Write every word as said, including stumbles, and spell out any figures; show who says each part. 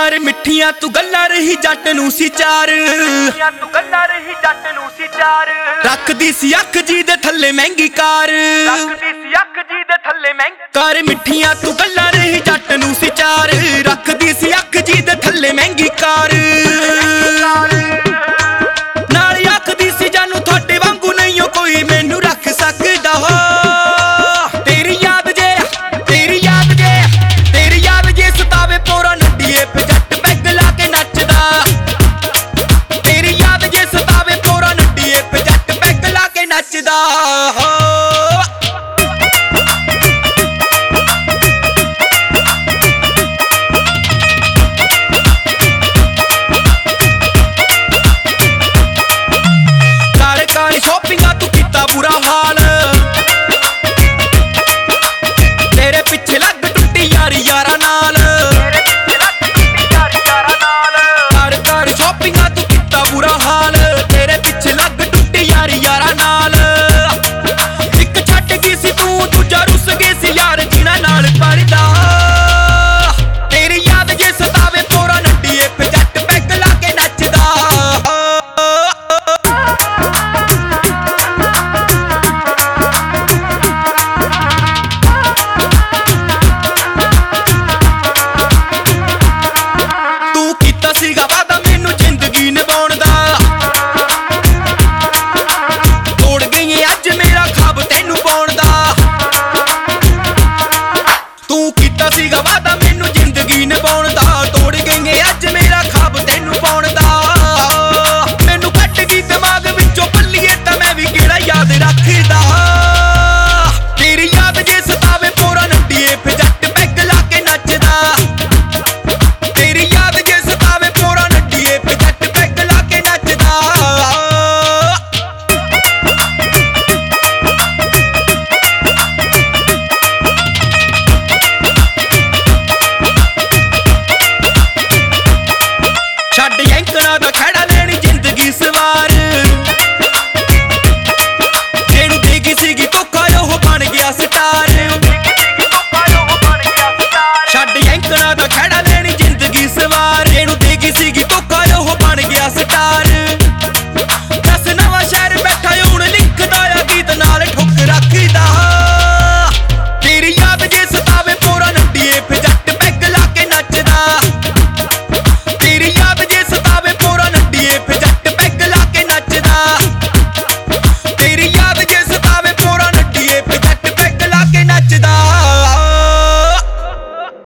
Speaker 1: ਕਰ ਮਿੱਠੀਆਂ ਤੂੰ ਗੱਲਾਂ ਰਹੀ ਜੱਟ ਨੂੰ ਸੀ ਚਾਰ,
Speaker 2: ਤੂੰ ਗੱਲਾਂ ਰਹੀ ਜੱਟ ਨੂੰ ਸੀ ਚਾਰ।
Speaker 1: ਰੱਖਦੀ ਸੀ ਅੱਖ ਜੀ ਦੇ ਥੱਲੇ ਮਹਿੰਗੀ ਕਾਰ,
Speaker 2: ਰੱਖਦੀ ਸੀ ਅੱਖ ਜੀ ਦੇ ਥੱਲੇ ਮਹਿੰਗੀ।
Speaker 1: ਕਰ ਮਿੱਠੀਆਂ ਤੂੰ ਗੱਲਾਂ ਰਹੀ ਜੱਟ ਨੂੰ ਸੀ ਚਾਰ, ਰੱਖਦੀ ਸੀ ਅੱਖ ਜੀ ਦੇ ਥੱਲੇ ਮਹਿੰਗੀ ਕਾਰ। ਨਾਲ ਆਖਦੀ ਸੀ ਜਾਨੂੰ ਤੁਹਾਡੇ ਵਾਂਗੂ ਨਹੀਂ ਓ ਕੋਈ ਮੈਨੂੰ ਰੱਖ ਸਕਦਾ ਹੋ। ਤੇਰੀ ਯਾਦ ਜੇ ਤੇਰੀ ਯਾਦ ਜੇ ਤੇਰੀ ਯਾਦ ਜੇ ਸਤਾਵੇ ਪੋਰਾ ਨੱਡੀਏ ਪੇ ਜੱਟ ਪੈਗ ਲਾ ਕੇ ਨੱਚਦਾ। ਤੇਰੀ ਯਾਦ ਜੇ ਸਤਾਵੇ ਪੋਰਾ ਨੱਡੀਏ ਪੇ ਜੱਟ ਪੈਗ ਲਾ ਕੇ ਨੱਚਦਾ। ਸ਼ੋਪਿੰਗਾਂ ਤੂੰ ਕੀਤਾ ਬੁਰਾ ਹਾਲ, ਤੇਰੇ ਪਿੱਛੇ ਲੱਗ ਟੁੱਟੀ ਯਾਰੀ ਯਾਰਾਂ ਨਾਲ। ਕਰ ਕਰ ਸ਼ੋਪਿੰਗਾਂ ਤੂੰ ਕੀਤਾ ਬੁਰਾ ਹਾਲ, ਤੇਰੇ ਪਿੱਛੇ ਲੱਗ ਟੁੱਟੀ ਯਾਰੀ ਯਾਰਾਂ ਨਾਲ। ਇੱਕ ਛੱਡ ਗਈ ਸੀ ਤੂੰ ਦੂਜਾ ਰੁੱਸ ਗਈ ਸੀ ਯਾਰ ਜਿਨ੍ਹਾਂ ਨਾਲ ਪੜਦਾ। ਤੇਰੀ ਯਾਦ ਜੇ ਸਤਾਵੇ ਪੋਰਾ ਨੱਡੀਏ ਪੇ ਜੱਟ ਪੈਗ ਲਾ ਕੇ ਨੱਚਦਾ। ਸੀਗਾ ਵਾਦਾ ਮੈਨੂੰ ਜ਼ਿੰਦਗੀ ਨਿਭਾਉਣ ਦਾ, ਤੋੜ ਗਈ ਅੱਜ ਮੇਰਾ ਖਾਬ ਤੈਨੂੰ ਪਾਉਣ ਦਾ। ਤੂੰ ਕੀਤਾ ਸੀਗਾ ਵਾਦਾ